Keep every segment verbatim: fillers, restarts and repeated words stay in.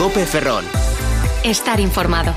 Cope Ferrol. Estar informado.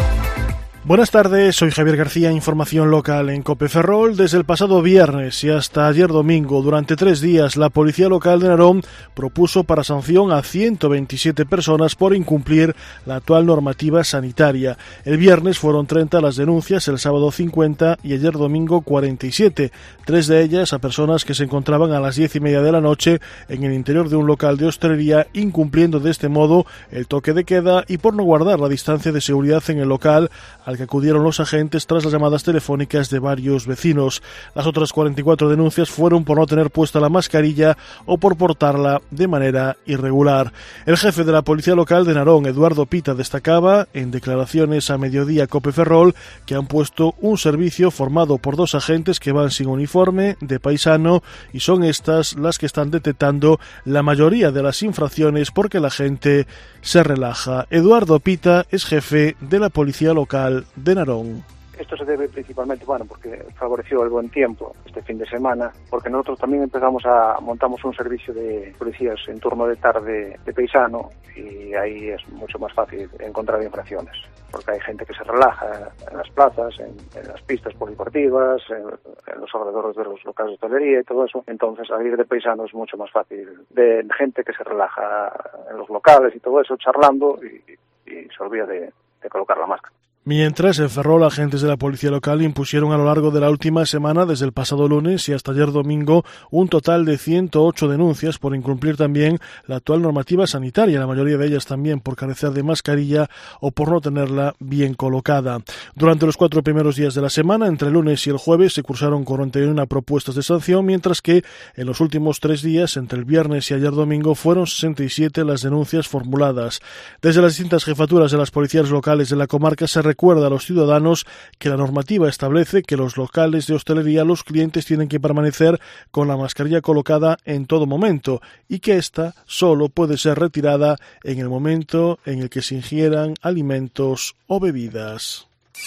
Buenas tardes, soy Javier García, información local en Cope Ferrol. Desde el pasado viernes y hasta ayer domingo, durante tres días, la Policía Local de Narón propuso para sanción a ciento veintisiete personas por incumplir la actual normativa sanitaria. El viernes fueron treinta las denuncias, el sábado cincuenta y ayer domingo cuarenta y siete, tres de ellas a personas que se encontraban a las diez y media de la noche en el interior de un local de hostelería, incumpliendo de este modo el toque de queda y por no guardar la distancia de seguridad en el local, al que acudieron los agentes tras las llamadas telefónicas de varios vecinos. Las otras cuarenta y cuatro denuncias fueron por no tener puesta la mascarilla o por portarla de manera irregular. El jefe de la Policía Local de Narón, Eduardo Pita, destacaba en declaraciones a Mediodía Cope Ferrol que han puesto un servicio formado por dos agentes que van sin uniforme de paisano y son estas las que están detectando la mayoría de las infracciones porque la gente se relaja. Eduardo Pita es jefe de la Policía Local de Narón. Esto se debe principalmente, bueno, porque favoreció el buen tiempo este fin de semana, porque nosotros también empezamos a, montamos un servicio de policías en turno de tarde de paisano y ahí es mucho más fácil encontrar infracciones, porque hay gente que se relaja en las plazas, en, en las pistas polideportivas, en, en los alrededores de los locales de hostelería y todo eso. Entonces, al ir de paisano es mucho más fácil, de gente que se relaja en los locales y todo eso, charlando y, y se olvida de, de colocar la máscara. Mientras, en Ferrol, agentes de la Policía Local impusieron a lo largo de la última semana, desde el pasado lunes y hasta ayer domingo, un total de ciento ocho denuncias por incumplir también la actual normativa sanitaria, la mayoría de ellas también por carecer de mascarilla o por no tenerla bien colocada. Durante los cuatro primeros días de la semana, entre el lunes y el jueves, se cursaron cuarenta y una propuestas de sanción, mientras que en los últimos tres días, entre el viernes y ayer domingo, fueron sesenta y siete las denuncias formuladas. Desde las distintas jefaturas de las policías locales de la comarca se recuerda a los ciudadanos que la normativa establece que los locales de hostelería, los clientes tienen que permanecer con la mascarilla colocada en todo momento y que ésta solo puede ser retirada en el momento en el que se ingieran alimentos o bebidas.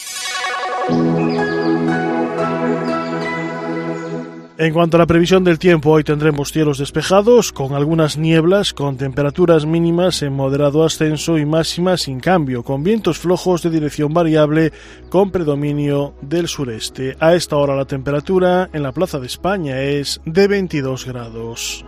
En cuanto a la previsión del tiempo, hoy tendremos cielos despejados, con algunas nieblas, con temperaturas mínimas en moderado ascenso y máximas sin cambio, con vientos flojos de dirección variable con predominio del sureste. A esta hora la temperatura en la Plaza de España es de veintidós grados.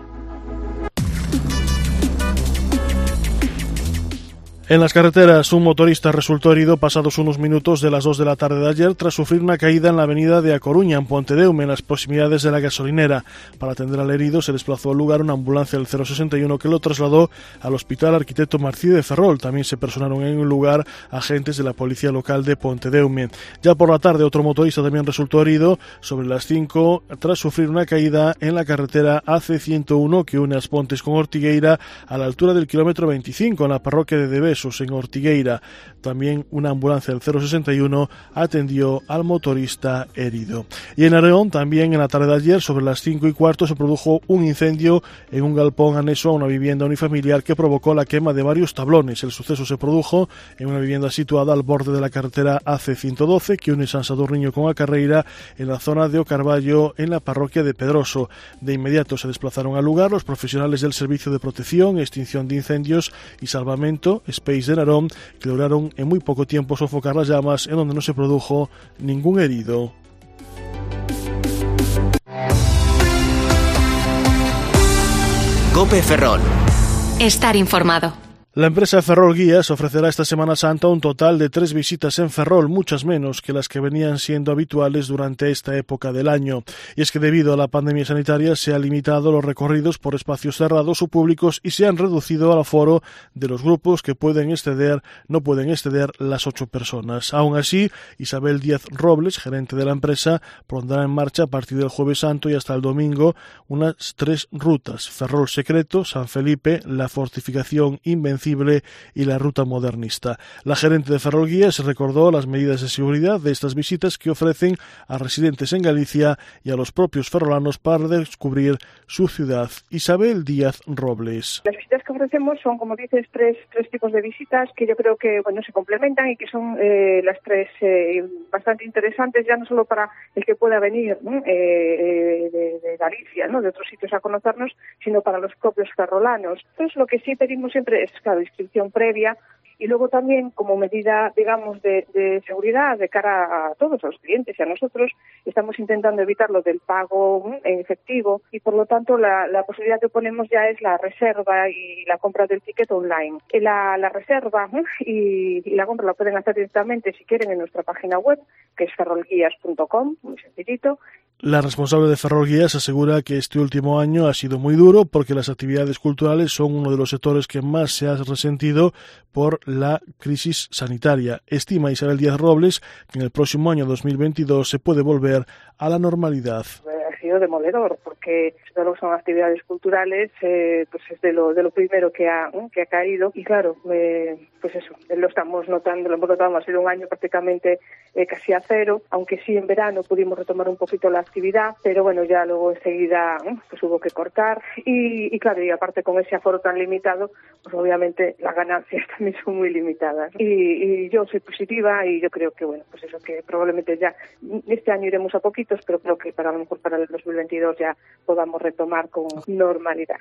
En las carreteras, un motorista resultó herido pasados unos minutos de las dos de la tarde de ayer tras sufrir una caída en la avenida de A Coruña, en Pontedeume, en las proximidades de la gasolinera. Para atender al herido se desplazó al lugar una ambulancia del cero sesenta y uno que lo trasladó al Hospital Arquitecto Martí de Ferrol. También se personaron en un lugar agentes de la Policía Local de Pontedeume. Ya por la tarde, otro motorista también resultó herido sobre las cinco tras sufrir una caída en la carretera A C ciento uno que une As Pontes con Ortigueira a la altura del kilómetro veinticinco en la parroquia de Debesos, en Ortigueira. También una ambulancia del cero sesenta y uno atendió al motorista herido. Y en Arreón, también en la tarde de ayer, sobre las cinco y cuarto, se produjo un incendio en un galpón anexo a una vivienda unifamiliar que provocó la quema de varios tablones. El suceso se produjo en una vivienda situada al borde de la carretera A C ciento doce que une San Sadurniño con A Carreira en la zona de O Carballo, en la parroquia de Pedroso. De inmediato se desplazaron al lugar los profesionales del Servicio de Protección, Extinción de Incendios y Salvamento Space de Narón, que lograron en muy poco tiempo sofocar las llamas, en donde no se produjo ningún herido. Cope Ferrol. Estar informado. La empresa Ferrol Guías ofrecerá esta Semana Santa un total de tres visitas en Ferrol, muchas menos que las que venían siendo habituales durante esta época del año. Y es que debido a la pandemia sanitaria se han limitado los recorridos por espacios cerrados o públicos y se han reducido al aforo de los grupos que pueden exceder, no pueden exceder las ocho personas. Aún así, Isabel Díaz Robles, gerente de la empresa, pondrá en marcha a partir del Jueves Santo y hasta el domingo unas tres rutas: Ferrol Secreto, San Felipe, la Fortificación Invencible y la Ruta Modernista. La gerente de Ferrol Guías recordó las medidas de seguridad de estas visitas que ofrecen a residentes en Galicia y a los propios ferrolanos para descubrir su ciudad. Isabel Díaz Robles. Las visitas que ofrecemos son, como dices, tres, tres tipos de visitas que yo creo que bueno se complementan y que son eh, las tres eh, bastante interesantes, ya no solo para el que pueda venir ¿no? eh, de, de Galicia, ¿no? de otros sitios a conocernos, sino para los propios ferrolanos. Entonces, lo que sí pedimos siempre es, claro, de inscripción previa. Y luego también, como medida, digamos, de, de seguridad de cara a todos los clientes y a nosotros, estamos intentando evitar lo del pago en efectivo y, por lo tanto, la, la posibilidad que ponemos ya es la reserva y la compra del ticket online. La, la reserva y, y la compra la pueden hacer directamente, si quieren, en nuestra página web, que es ferrolguías punto com, muy sencillito. La responsable de Ferrol Guías asegura que este último año ha sido muy duro porque las actividades culturales son uno de los sectores que más se ha resentido por la crisis sanitaria. Estima Isabel Díaz Robles que en el próximo año dos mil veintidós se puede volver a la normalidad. Ha sido demoledor porque todo lo que son actividades culturales eh, pues es de lo de lo primero que ha ¿eh? que ha caído y claro eh, pues eso lo estamos notando lo hemos notado ha sido un año prácticamente eh, casi a cero, aunque sí en verano pudimos retomar un poquito la actividad, pero bueno, ya luego enseguida ¿eh? pues hubo que cortar y, y claro, y aparte con ese aforo tan limitado, pues obviamente las ganancias también son muy limitadas y, y yo soy positiva y yo creo que bueno, pues eso que probablemente ya este año iremos a poquitos, pero creo que para a lo mejor para el dos mil veintidós ya podamos retomar con normalidad.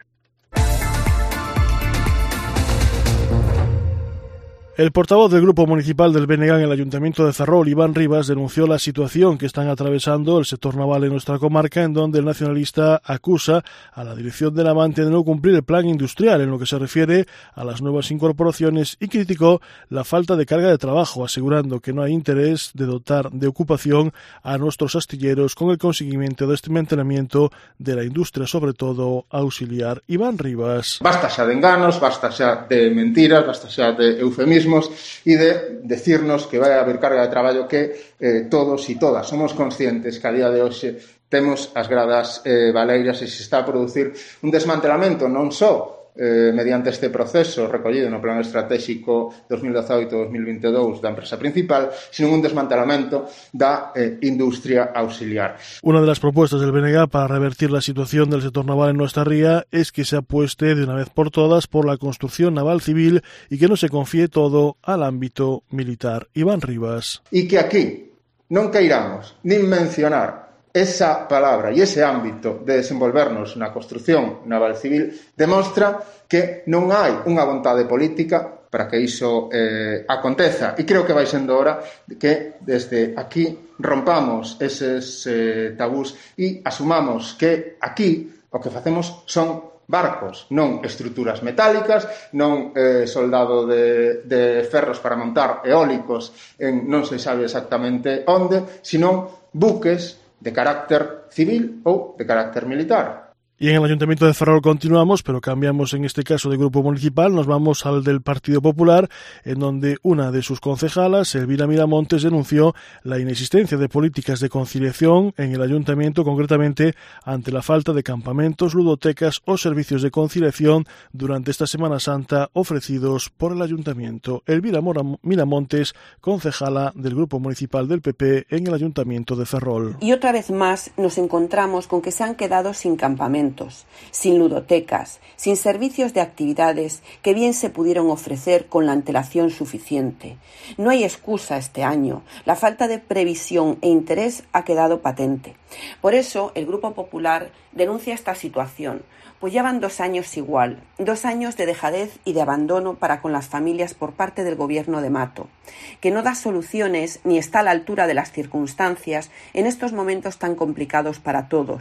El portavoz del Grupo Municipal del B N G en el Ayuntamiento de Ferrol, Iván Rivas, denunció la situación que están atravesando el sector naval en nuestra comarca, en donde el nacionalista acusa a la dirección de Navantia de no cumplir el plan industrial en lo que se refiere a las nuevas incorporaciones y criticó la falta de carga de trabajo, asegurando que no hay interés de dotar de ocupación a nuestros astilleros con el conseguimiento de este mantenimiento de la industria, sobre todo auxiliar. Iván Rivas. Basta xa de enganos, basta xa de mentiras, basta xa de eufemismos e de decirnos que vai haber carga de traballo que eh, todos e todas somos conscientes que a día de hoxe temos as gradas eh, baleiras e se está a producir un desmantelamento non só eh, mediante este proceso recollido no Plan Estratégico dos mil dezaoito a dos mil veintidós da empresa principal, sino un desmantelamento da eh, industria auxiliar. Una de las propuestas del B N G para revertir la situación del sector naval en nuestra ría es que se apueste de una vez por todas por la construcción naval civil y que no se confíe todo al ámbito militar. Iván Rivas. E que aquí non queiramos nin mencionar esa palabra e ese ámbito de desenvolvernos na construción naval civil demostra que non hai unha vontade política para que iso eh, aconteza. E creo que vai sendo hora que desde aquí rompamos eses eh, tabús e asumamos que aquí o que facemos son barcos, non estruturas metálicas, non eh, soldado de, de ferros para montar eólicos en non se sabe exactamente onde, sino buques de carácter civil ou de carácter militar. Y en el Ayuntamiento de Ferrol continuamos, pero cambiamos en este caso de grupo municipal, nos vamos al del Partido Popular, en donde una de sus concejalas, Elvira Miramontes, denunció la inexistencia de políticas de conciliación en el Ayuntamiento, concretamente ante la falta de campamentos, ludotecas o servicios de conciliación durante esta Semana Santa ofrecidos por el Ayuntamiento. Elvira Miramontes, concejala del grupo municipal del P P en el Ayuntamiento de Ferrol. Y otra vez más nos encontramos con que se han quedado sin campamentos, sin ludotecas, sin servicios de actividades que bien se pudieron ofrecer con la antelación suficiente. No hay excusa este año. La falta de previsión e interés ha quedado patente. Por eso, el Grupo Popular denuncia esta situación, pues ya van dos años igual, dos años de dejadez y de abandono para con las familias por parte del Gobierno de Mato, que no da soluciones ni está a la altura de las circunstancias en estos momentos tan complicados para todos.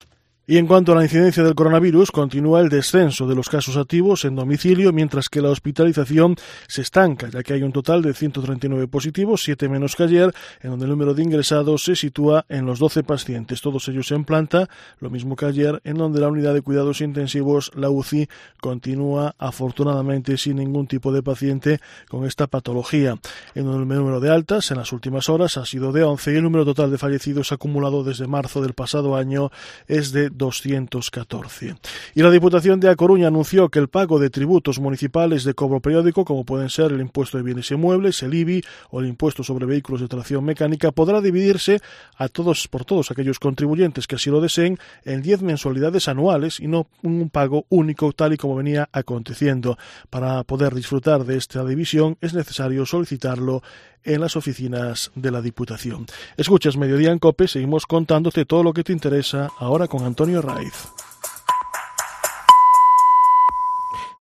Y en cuanto a la incidencia del coronavirus, continúa el descenso de los casos activos en domicilio, mientras que la hospitalización se estanca, ya que hay un total de ciento treinta y nueve positivos, siete menos que ayer, en donde el número de ingresados se sitúa en los doce pacientes, todos ellos en planta, lo mismo que ayer, en donde la unidad de cuidados intensivos, la U C I, continúa afortunadamente sin ningún tipo de paciente con esta patología. En donde el número de altas en las últimas horas ha sido de once y el número total de fallecidos acumulado desde marzo del pasado año es de doscientos catorce. Y la Diputación de A Coruña anunció que el pago de tributos municipales de cobro periódico, como pueden ser el impuesto de bienes inmuebles, el I B I o el impuesto sobre vehículos de tracción mecánica, podrá dividirse a todos por todos aquellos contribuyentes que así lo deseen en diez mensualidades anuales y no un pago único tal y como venía aconteciendo. Para poder disfrutar de esta división es necesario solicitarlo en las oficinas de la Diputación. Escuchas Mediodía en COPE, seguimos contándote todo lo que te interesa ahora con Antonio Raiz.